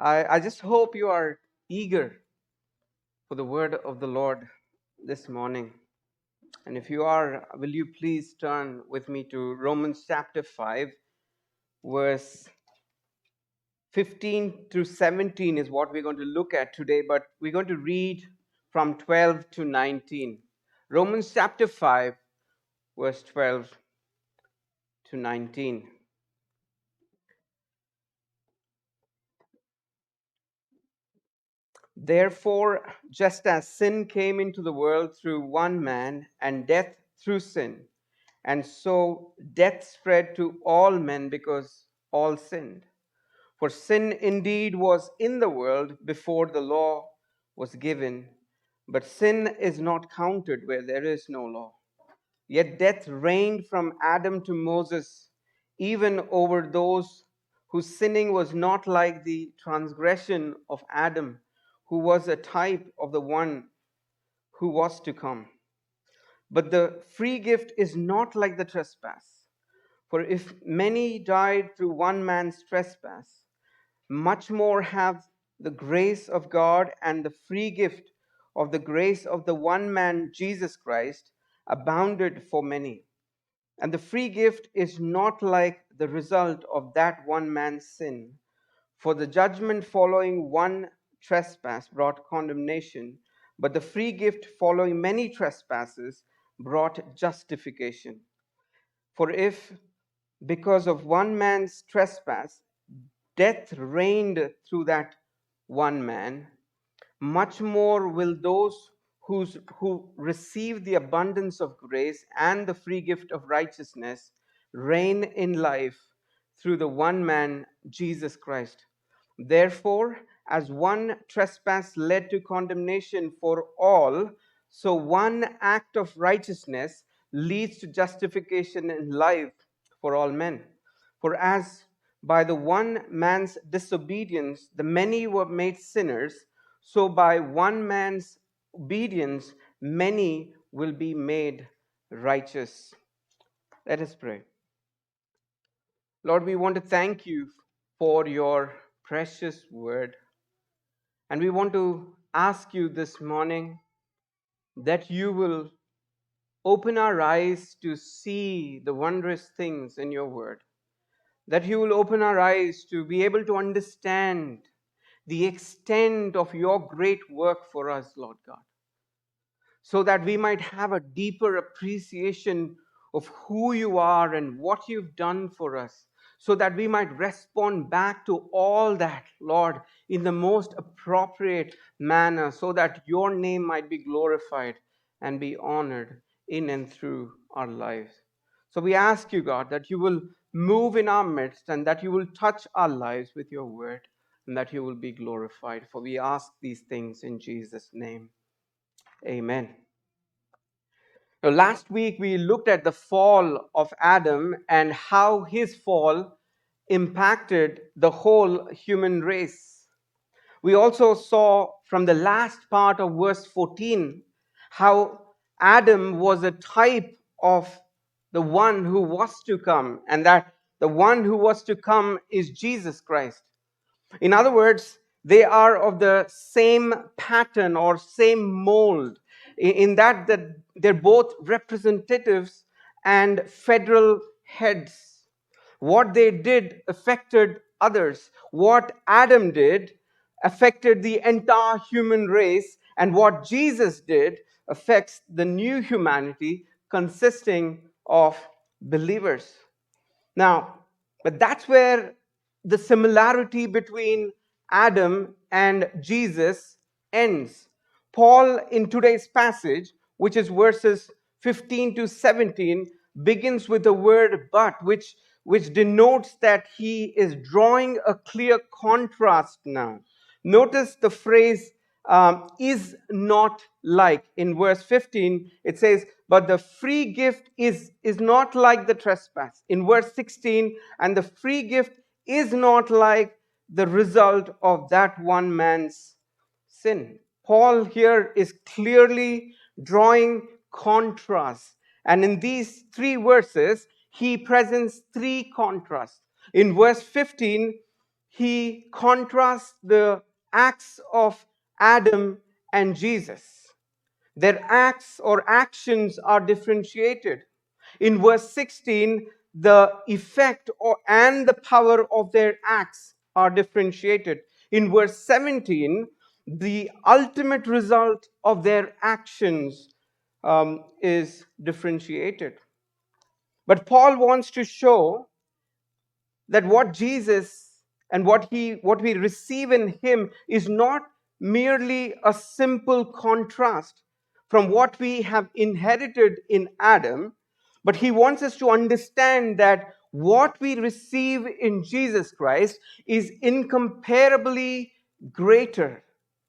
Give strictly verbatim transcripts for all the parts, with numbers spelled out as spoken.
I, I just hope you are eager for the word of the Lord this morning. And if you are, will you please turn with me to Romans chapter five, verse fifteen to seventeen is what we're going to look at today, but we're going to read from twelve to nineteen. Romans chapter five, verse twelve to nineteen. Therefore, just as sin came into the world through one man, and death through sin, and so death spread to all men because all sinned. For sin indeed was in the world before the law was given, but sin is not counted where there is no law. Yet death reigned from Adam to Moses, even over those whose sinning was not like the transgression of Adam, who was a type of the one who was to come. But the free gift is not like the trespass. For if many died through one man's trespass, much more have the grace of God and the free gift of the grace of the one man, Jesus Christ, abounded for many. And the free gift is not like the result of that one man's sin. For the judgment following one trespass brought condemnation, but the free gift following many trespasses brought justification. For if, because of one man's trespass, death reigned through that one man, much more will those who's, who receive the abundance of grace and the free gift of righteousness reign in life through the one man, Jesus Christ. Therefore, as one trespass led to condemnation for all, so one act of righteousness leads to justification and life for all men. For as by the one man's disobedience the many were made sinners, so by one man's obedience many will be made righteous. Let us pray. Lord, we want to thank you for your precious word. And we want to ask you this morning that you will open our eyes to see the wondrous things in your word. That you will open our eyes to be able to understand the extent of your great work for us, Lord God. So that we might have a deeper appreciation of who you are and what you've done for us. So that we might respond back to all that, Lord, in the most appropriate manner, so that your name might be glorified and be honored in and through our lives. So we ask you, God, that you will move in our midst and that you will touch our lives with your word and that you will be glorified. For we ask these things in Jesus' name. Amen. Now, last week we looked at the fall of Adam and how his fall impacted the whole human race. We also saw from the last part of verse fourteen how Adam was a type of the one who was to come, and that the one who was to come is Jesus Christ. In other words, they are of the same pattern or same mold, in that that they're both representatives and federal heads. What they did affected others. What Adam did affected the entire human race, and what Jesus did affects the new humanity consisting of believers. Now, but that's where the similarity between Adam and Jesus ends. Paul, in today's passage, which is verses fifteen to seventeen, begins with the word but, which, which denotes that he is drawing a clear contrast now. Notice the phrase um, is not like. In verse fifteen, it says, but the free gift is, is not like the trespass. In verse sixteen, and the free gift is not like the result of that one man's sin. Paul here is clearly drawing contrast. And in these three verses, he presents three contrasts. In verse fifteen, he contrasts the acts of Adam and Jesus. Their acts or actions are differentiated. In verse sixteen, the effect or, and the power of their acts are differentiated. In verse seventeen, the ultimate result of their actions um, is differentiated. But Paul wants to show that what Jesus and what he what we receive in him is not merely a simple contrast from what we have inherited in Adam, but he wants us to understand that what we receive in Jesus Christ is incomparably greater.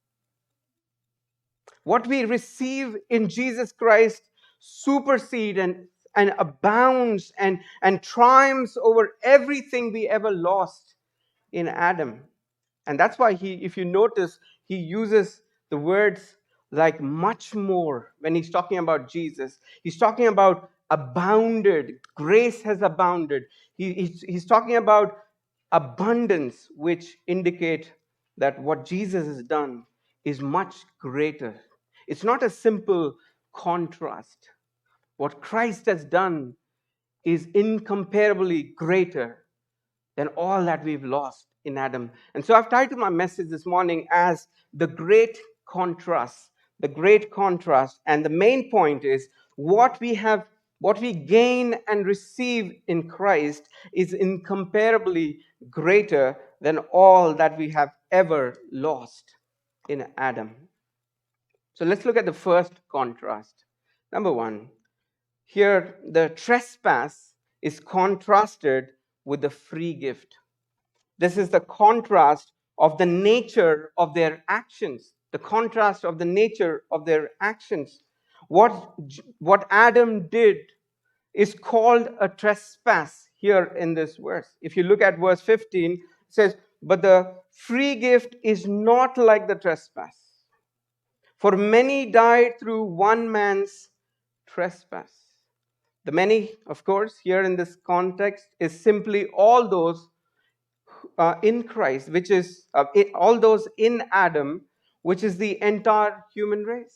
What we receive in Jesus Christ supersedes and, and abounds and, and triumphs over everything we ever lost in Adam. And that's why he, if you notice, he uses the words like much more when he's talking about Jesus. He's talking about abounded, grace has abounded. He, he's, he's talking about abundance, which indicate that what Jesus has done is much greater. It's not a simple contrast. What Christ has done is incomparably greater than all that we've lost in Adam. And so I've titled my message this morning as The Great Contrast. The Great Contrast. And the main point is what we have, what we gain and receive in Christ is incomparably greater than all that we have ever lost in Adam. So let's look at the first contrast. Number one, here the trespass is contrasted with the free gift. This is the contrast of the nature of their actions, the contrast of the nature of their actions. What, what Adam did is called a trespass here in this verse. If you look at verse fifteen, it says, "But the free gift is not like the trespass. For many died through one man's trespass." The many, of course, here in this context is simply all those uh, in Christ, which is uh, it, all those in Adam, which is the entire human race.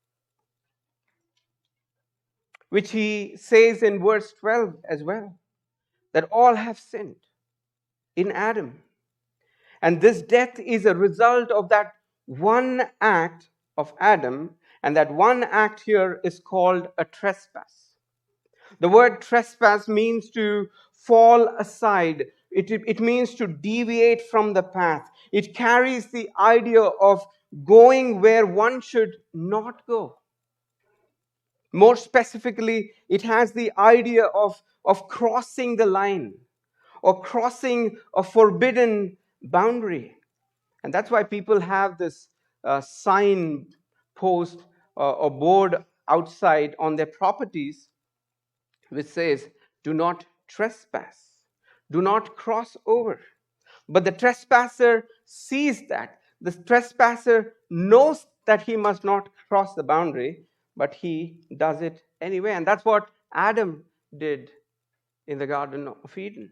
Which he says in verse twelve as well, that all have sinned in Adam. And this death is a result of that one act of Adam, and that one act here is called a trespass. The word trespass means to fall aside. It, it means to deviate from the path. It carries the idea of going where one should not go. More specifically, it has the idea of, of crossing the line or crossing a forbidden boundary. And that's why people have this uh, sign post uh, or board outside on their properties which says, "Do not trespass. Do not cross over." But the trespasser sees that. The trespasser knows that he must not cross the boundary, but he does it anyway. And that's what Adam did in the Garden of Eden.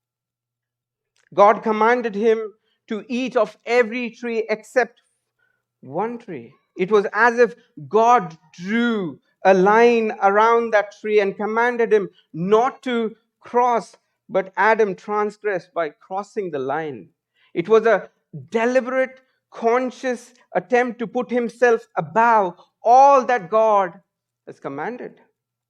God commanded him to eat of every tree except one tree. It was as if God drew a line around that tree and commanded him not to cross, but Adam transgressed by crossing the line. It was a deliberate, conscious attempt to put himself above all that God has commanded.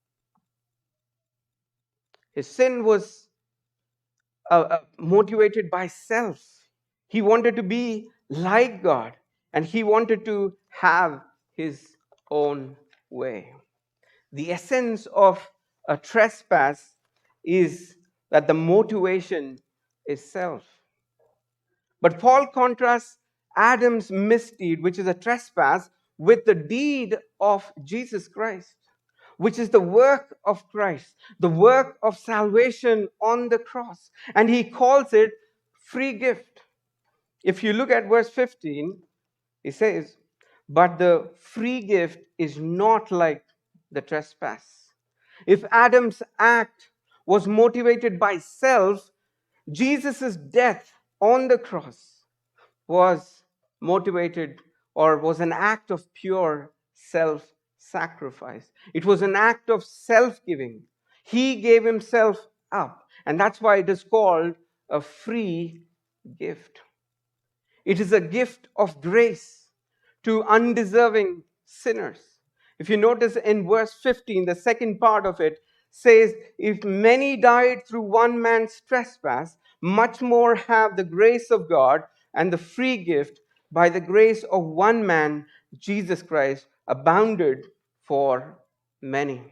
His sin was uh, uh, motivated by self. He wanted to be like God, and he wanted to have his own way. The essence of a trespass is that the motivation is self. But Paul contrasts Adam's misdeed, which is a trespass, with the deed of Jesus Christ, which is the work of Christ, the work of salvation on the cross. And he calls it free gift. If you look at verse fifteen, he says, "But the free gift is not like the trespass." If Adam's act was motivated by self, Jesus' death on the cross was motivated or was an act of pure self sacrifice. It was an act of self giving. He gave himself up. And that's why it is called a free gift. It is a gift of grace to undeserving sinners. If you notice in verse fifteen, the second part of it says, if many died through one man's trespass, much more have the grace of God and the free gift by the grace of one man, Jesus Christ, abounded for many.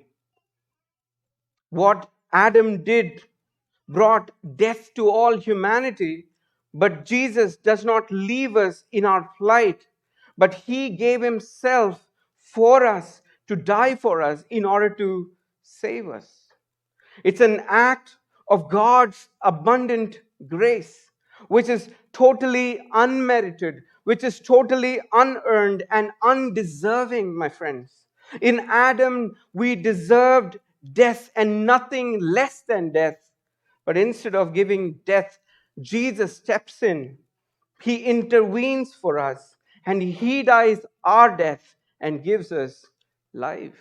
What Adam did brought death to all humanity, but Jesus does not leave us in our plight, but he gave himself for us to die for us in order to save us. It's an act of God's abundant grace, which is totally unmerited, which is totally unearned and undeserving, my friends. In Adam, we deserved death and nothing less than death. But instead of giving death, Jesus steps in. He intervenes for us, and he dies our death and gives us life.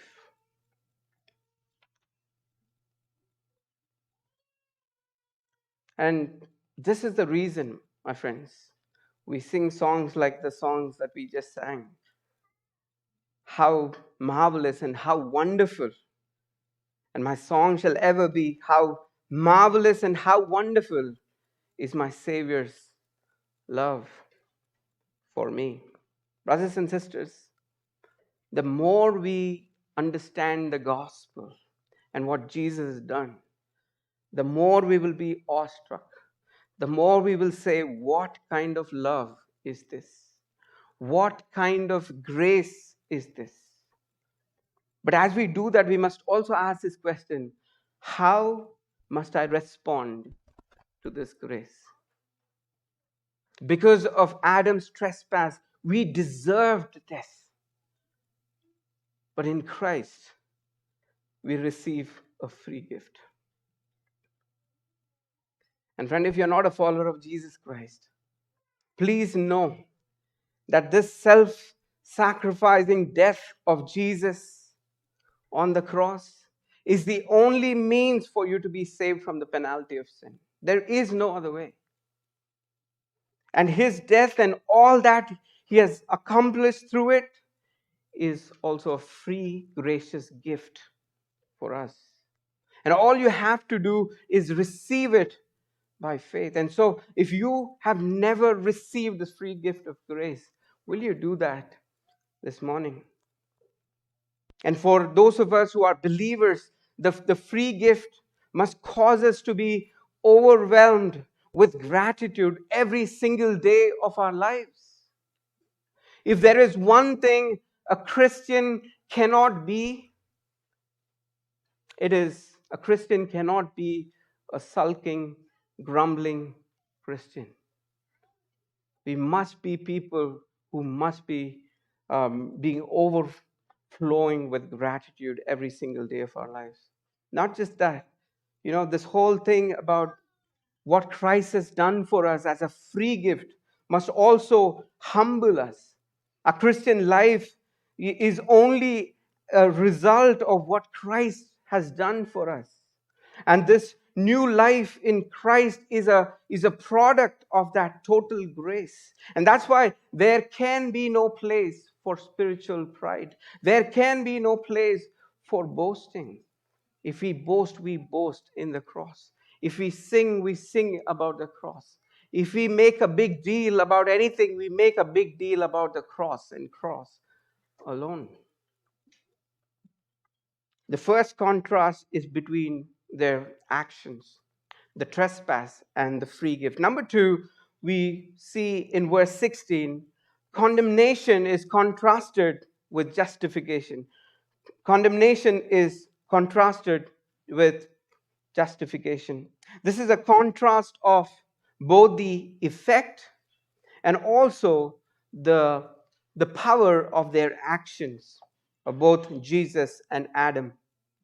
And this is the reason, my friends, we sing songs like the songs that we just sang. How marvelous and how wonderful. And my song shall ever be, how marvelous and how wonderful is my Savior's love for me. Brothers and sisters, the more we understand the gospel and what Jesus has done, the more we will be awestruck. The more we will say, what kind of love is this? What kind of grace is this? But as we do that, we must also ask this question, how must I respond to this grace? Because of Adam's trespass, we deserved death. But in Christ, we receive a free gift. And friend, if you're not a follower of Jesus Christ, please know that this self-sacrificing death of Jesus on the cross is the only means for you to be saved from the penalty of sin. There is no other way. And his death and all that he has accomplished through it is also a free, gracious gift for us. And all you have to do is receive it by faith. And so, if you have never received this free gift of grace, will you do that this morning? And for those of us who are believers, the, the free gift must cause us to be overwhelmed with gratitude every single day of our lives. If there is one thing a Christian cannot be, it is a Christian cannot be a sulking, grumbling Christian. We must be people who must be um, being overflowing with gratitude every single day of our lives. Not just that, you know, this whole thing about what Christ has done for us as a free gift must also humble us. A Christian life is only a result of what Christ has done for us. And this new life in Christ is a, is a product of that total grace. And that's why there can be no place for spiritual pride. There can be no place for boasting. If we boast, we boast in the cross. If we sing, we sing about the cross. If we make a big deal about anything, we make a big deal about the cross and cross alone. The first contrast is between their actions, the trespass and the free gift. Number two, we see in verse sixteen, condemnation is contrasted with justification. Condemnation is contrasted with justification. This is a contrast of both the effect and also the, the power of their actions of both Jesus and Adam.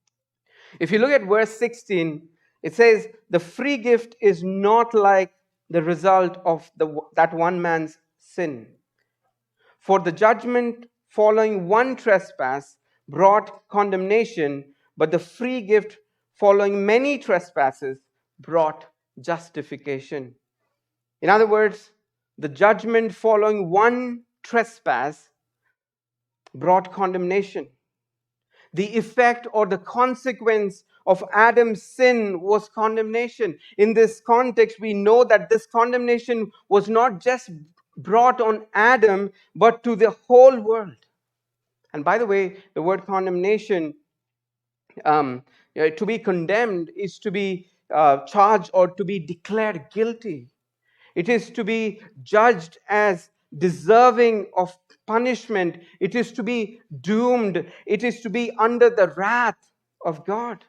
If you look at verse sixteen, it says, the free gift is not like the result of the, that one man's sin. For the judgment following one trespass brought condemnation, but the free gift following many trespasses brought justification. In other words, the judgment following one trespass brought condemnation. The effect or the consequence of Adam's sin was condemnation. In this context, we know that this condemnation was not just brought on Adam, but to the whole world. And by the way, the word condemnation, um, you know, to be condemned is to be uh, charged or to be declared guilty. It is to be judged as deserving of punishment. It is to be doomed. It is to be under the wrath of God.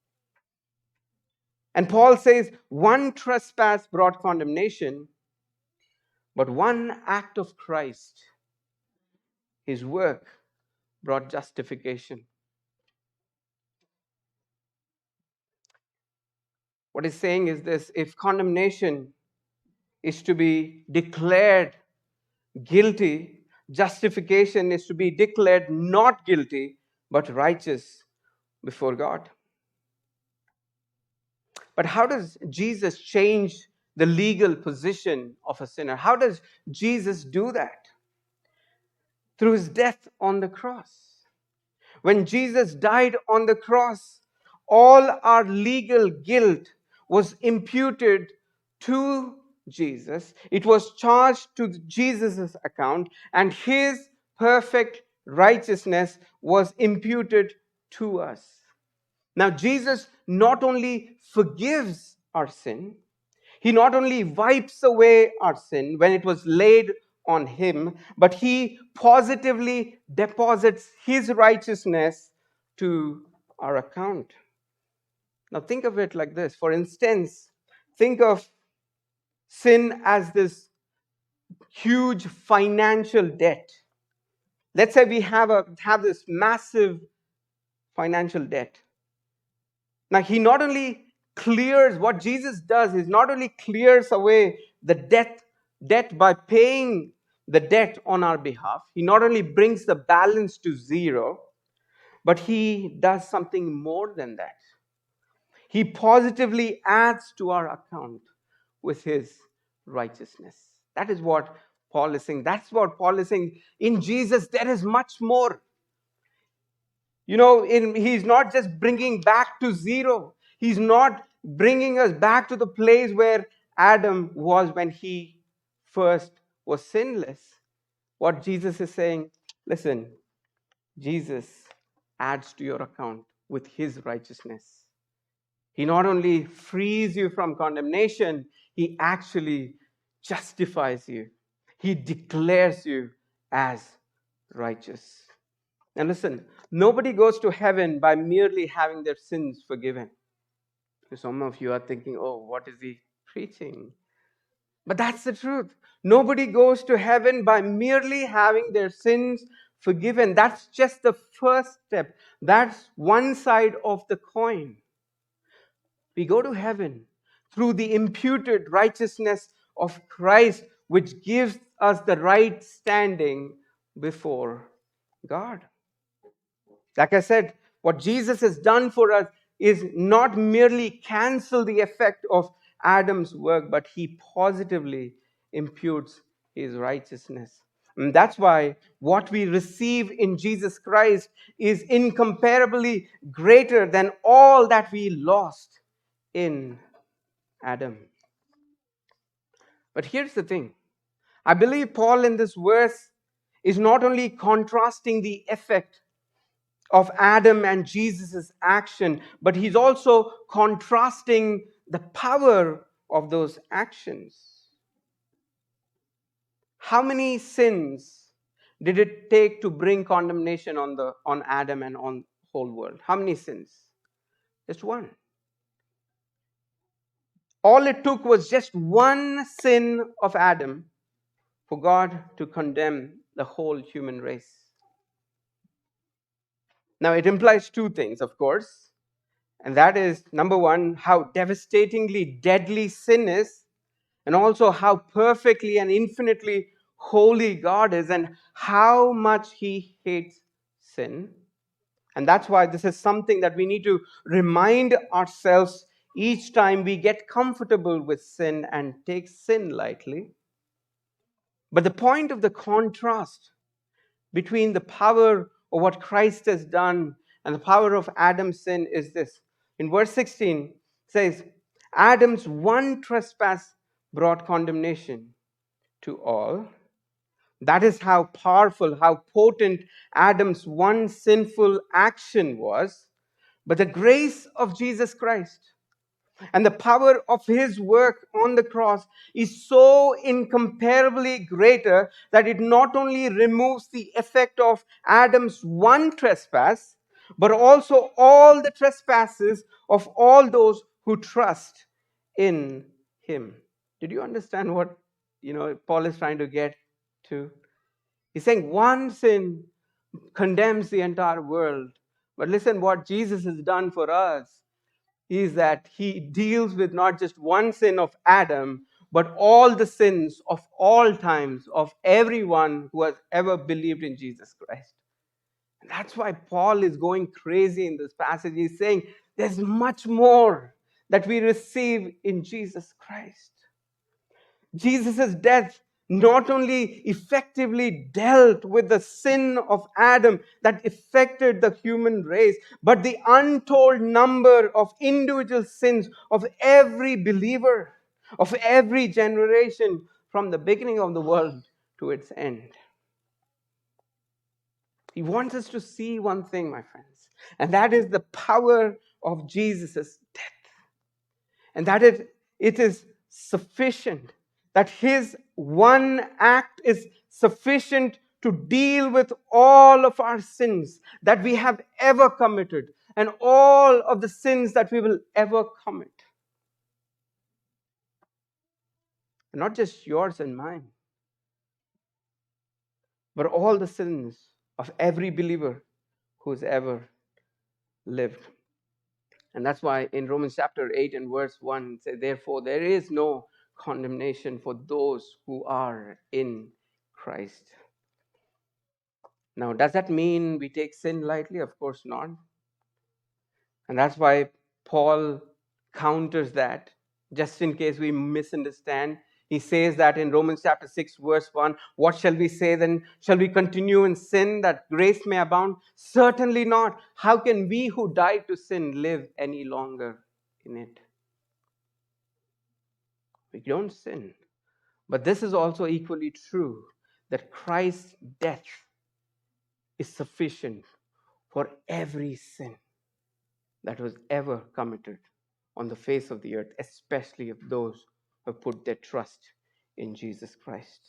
And Paul says, one trespass brought condemnation, but one act of Christ, his work, brought justification. What he's saying is this: if condemnation is to be declared guilty, justification is to be declared not guilty, but righteous before God. But how does Jesus change the legal position of a sinner? How does Jesus do that? Through his death on the cross. When Jesus died on the cross, all our legal guilt was imputed to Jesus. It was charged to Jesus' account, and his perfect righteousness was imputed to us. Now, Jesus not only forgives our sin, he not only wipes away our sin when it was laid on him, but he positively deposits his righteousness to our account. Now think of it like this. For instance, think of sin as this huge financial debt. Let's say we have a have this massive financial debt. Now he not only clears, what Jesus does is not only clears away the debt debt by paying the debt on our behalf. He not only brings the balance to zero, but he does something more than that. He positively adds to our account with his righteousness. That is what Paul is saying. That's what Paul is saying. In Jesus, there is much more. You know, in, he's not just bringing back to zero. He's not bringing us back to the place where Adam was when he first was sinless. What Jesus is saying, listen, Jesus adds to your account with his righteousness. He not only frees you from condemnation, he actually justifies you. He declares you as righteous. And listen, nobody goes to heaven by merely having their sins forgiven. Some of you are thinking, oh, what is he preaching? But that's the truth. Nobody goes to heaven by merely having their sins forgiven. That's just the first step. That's one side of the coin. We go to heaven through the imputed righteousness of Christ, which gives us the right standing before God. Like I said, what Jesus has done for us is not merely cancel the effect of Adam's work, but he positively imputes his righteousness. And that's why what we receive in Jesus Christ is incomparably greater than all that we lost in Adam. But here's the thing. I believe Paul in this verse is not only contrasting the effect of Adam and Jesus' action, but he's also contrasting the power of those actions. How many sins did it take to bring condemnation on the on Adam and on the whole world? How many sins? Just one. All it took was just one sin of Adam for God to condemn the whole human race. Now, it implies two things, of course, and that is, number one, how devastatingly deadly sin is, and also how perfectly and infinitely holy God is, and how much He hates sin. And that's why this is something that we need to remind ourselves each time we get comfortable with sin and take sin lightly. But the point of the contrast between the power of what Christ has done and the power of Adam's sin is this. In verse sixteen, it says, Adam's one trespass brought condemnation to all. That is how powerful, how potent Adam's one sinful action was. But the grace of Jesus Christ and the power of His work on the cross is so incomparably greater that it not only removes the effect of Adam's one trespass, but also all the trespasses of all those who trust in Him. Did you understand what, you know, Paul is trying to get to? He's saying one sin condemns the entire world. But listen, what Jesus has done for us is that He deals with not just one sin of Adam, but all the sins of all times of everyone who has ever believed in Jesus Christ. And that's why Paul is going crazy in this passage. He's saying there's much more that we receive in Jesus Christ. Jesus' death not only effectively dealt with the sin of Adam that affected the human race, but the untold number of individual sins of every believer, of every generation, from the beginning of the world to its end. He wants us to see one thing, my friends, and that is the power of Jesus' death. And that it, it is sufficient, that His one act is sufficient to deal with all of our sins that we have ever committed and all of the sins that we will ever commit. Not just yours and mine, but all the sins of every believer who's ever lived. And that's why in Romans chapter eight and verse one, it says, therefore, there is no condemnation for those who are in Christ. Now, does that mean we take sin lightly? Of course not. And that's why Paul counters that, just in case we misunderstand. He says that in Romans chapter six, verse one, what shall we say then? Shall we continue in sin that grace may abound? Certainly not. How can we who died to sin live any longer in it? We don't sin. But this is also equally true, that Christ's death is sufficient for every sin that was ever committed on the face of the earth, especially of those who have put their trust in Jesus Christ.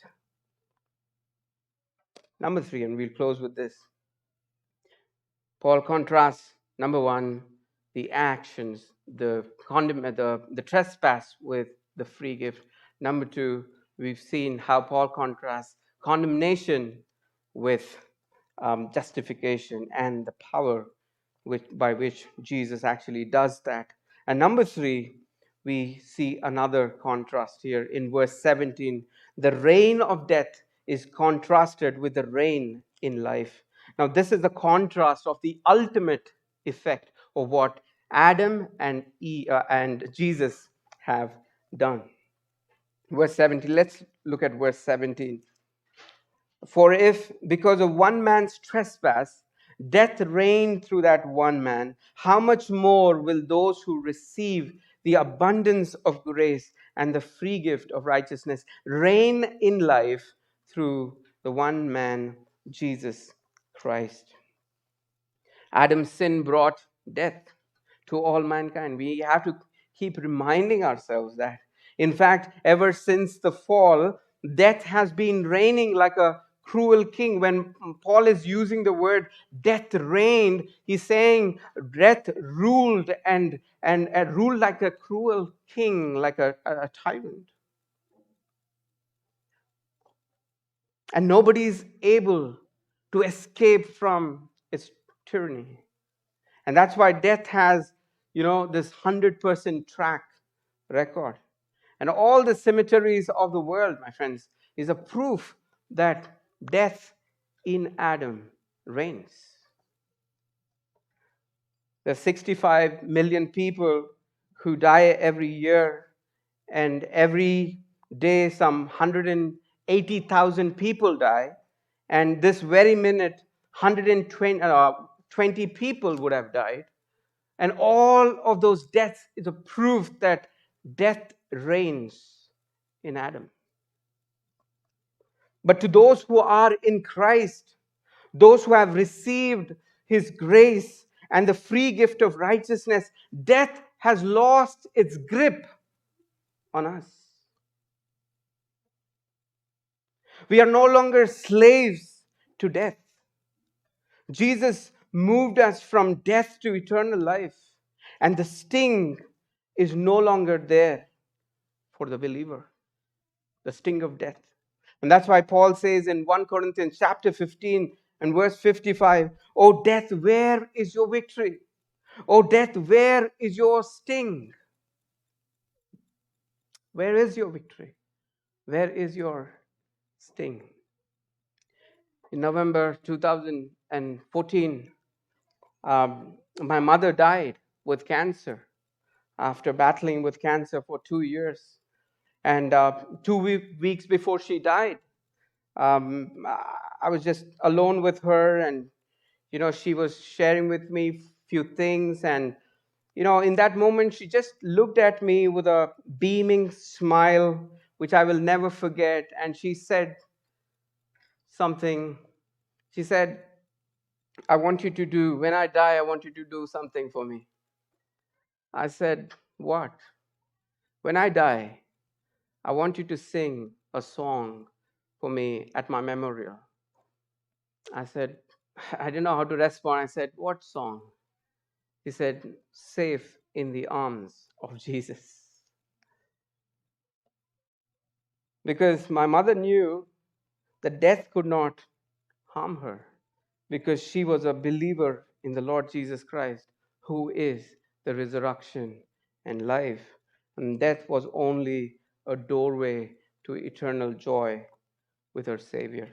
Number three, and we'll close with this. Paul contrasts, number one, the actions, the, condemn, the, the trespass with the free gift. Number two, we've seen how Paul contrasts condemnation with um, justification and the power which, by which Jesus actually does that. And number three, we see another contrast here in verse seventeen. The reign of death is contrasted with the reign in life. Now, this is the contrast of the ultimate effect of what Adam and Eve, uh, and Jesus have done. Verse seventeen, let's look at verse seventeen. For if, because of one man's trespass, death reigned through that one man, how much more will those who receive the abundance of grace and the free gift of righteousness reign in life through the one man, Jesus Christ? Adam's sin brought death to all mankind. We have to keep reminding ourselves that. In fact, ever since the fall, death has been reigning like a cruel king. When Paul is using the word death reigned, he's saying death ruled and, and, and ruled like a cruel king, like a, a tyrant. And nobody is able to escape from its tyranny. And that's why death has, you know, this one hundred percent track record. and all the cemeteries of the world, my friends, is a proof that death in Adam reigns. There's sixty-five million people who die every year, and every day some one hundred eighty thousand people die. And this very minute, one hundred twenty, uh, twenty people would have died. And all of those deaths is a proof that death reigns in Adam. But to those who are in Christ, those who have received His grace and the free gift of righteousness, death has lost its grip on us. We are no longer slaves to death. Jesus moved us from death to eternal life, and the sting is no longer there for the believer, the sting of death. And that's why Paul says in First Corinthians chapter fifteen and verse fifty-five, "O death, where is your victory? O death, where is your sting?" Where is your victory? Where is your sting? In November two thousand fourteen, um, my mother died with cancer after battling with cancer for two years. And uh, two we- weeks before she died, um, I was just alone with her, and you know, she was sharing with me few things, and you know, in that moment, she just looked at me with a beaming smile, which I will never forget, and she said something. She said, "I want you to do, when I die, I want you to do something for me." I said, "What?" "When I die, I want you to sing a song for me at my memorial." I said, I didn't know how to respond. I said, "What song?" He said, "Safe in the arms of Jesus." Because my mother knew that death could not harm her, because she was a believer in the Lord Jesus Christ, who is the resurrection and life. And death was only a doorway to eternal joy with her Savior.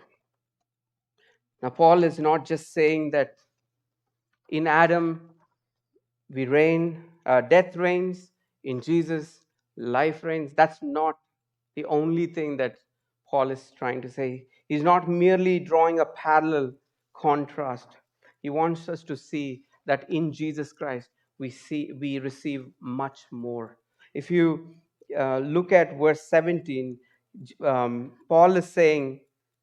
Now, Paul is not just saying that in Adam we reign, uh, death reigns, in Jesus life reigns. That's not the only thing that Paul is trying to say. He's not merely drawing a parallel contrast. He wants us to see that in Jesus Christ we see we receive much more. If you uh, look at verse seventeen, um, Paul is saying,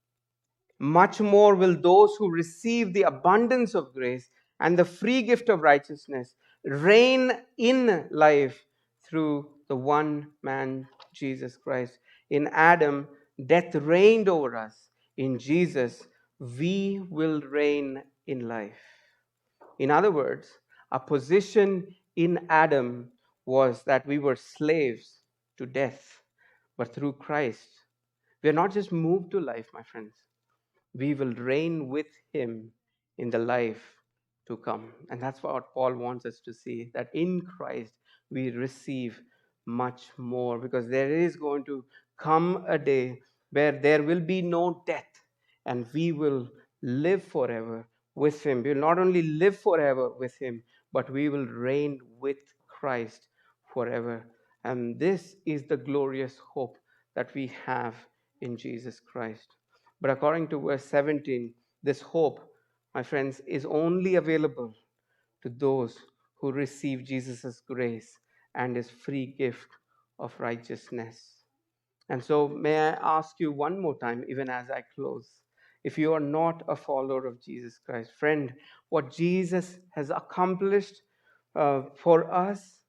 "Much more will those who receive the abundance of grace and the free gift of righteousness reign in life through the one man, Jesus Christ." In Adam, death reigned over us. In Jesus, we will reign in life. In other words, our position in Adam was that we were slaves to death. But through Christ, we are not just moved to life, my friends. We will reign with Him in the life to come. And that's what Paul wants us to see, that in Christ we receive much more, because there is going to come a day where there will be no death, and we will live forever with Him. We will not only live forever with Him, but we will reign with Christ forever. And this is the glorious hope that we have in Jesus Christ. But according to verse seventeen, this hope, my friends, is only available to those who receive Jesus' grace and His free gift of righteousness. And so, may I ask you one more time, even as I close, if you are not a follower of Jesus Christ, friend, what Jesus has accomplished uh, for us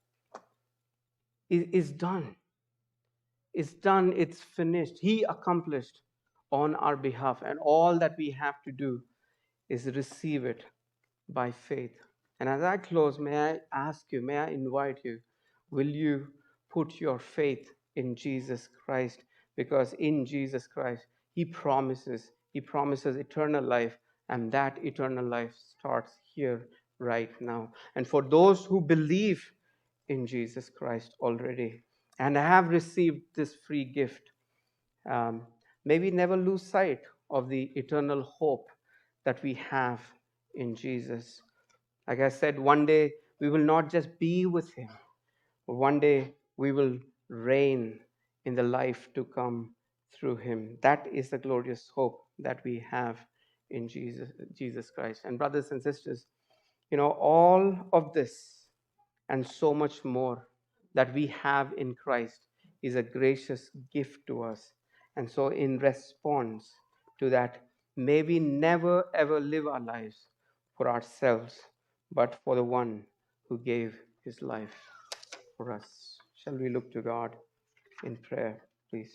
is, is done. It's done, it's finished. He accomplished on our behalf, and all that we have to do is receive it by faith. And as I close, may I ask you, may I invite you, will you put your faith in Jesus Christ? Because in Jesus Christ, He promises, He promises eternal life, and that eternal life starts here right now. And for those who believe in Jesus Christ already, and have received this free gift, um, may we never lose sight of the eternal hope that we have in Jesus. Like I said, one day we will not just be with him, but one day we will reign in the life to come through him. That is the glorious hope that we have in Jesus, Jesus Christ. And brothers and sisters, you know, all of this and so much more that we have in Christ is a gracious gift to us. And so, in response to that, may we never ever live our lives for ourselves, but for the one who gave his life for us. Shall we look to God in prayer, please?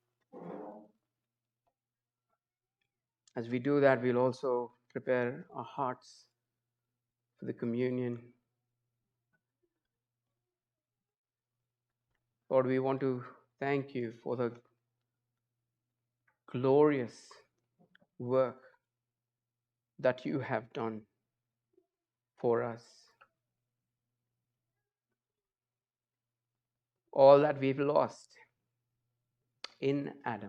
As we do that, we'll also prepare our hearts for the communion. Lord, we want to thank you for the glorious work that you have done for us. All that we've lost in Adam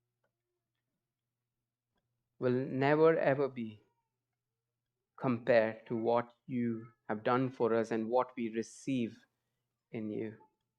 will never ever be compared to what you have done for us and what we receive in you.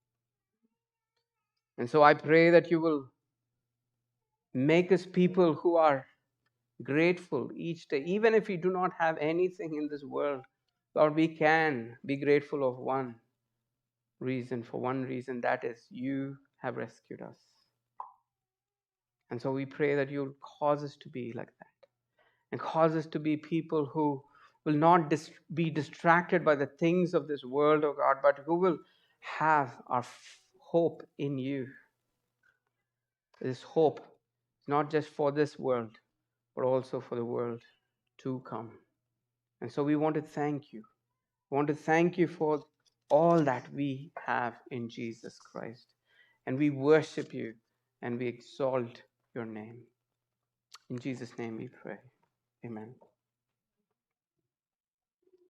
And so I pray that you will make us people who are grateful each day, even if we do not have anything in this world. Lord, we can be grateful of one reason, for one reason, that is, you have rescued us. And so we pray that you'll cause us to be like that, and cause us to be people who will not dis- be distracted by the things of this world, oh God, but who will have our f- hope in you. This hope is not just for this world, but also for the world to come. And so we want to thank you. We want to thank you for all that we have in Jesus Christ. And we worship you and we exalt your name. In Jesus' name we pray. Amen.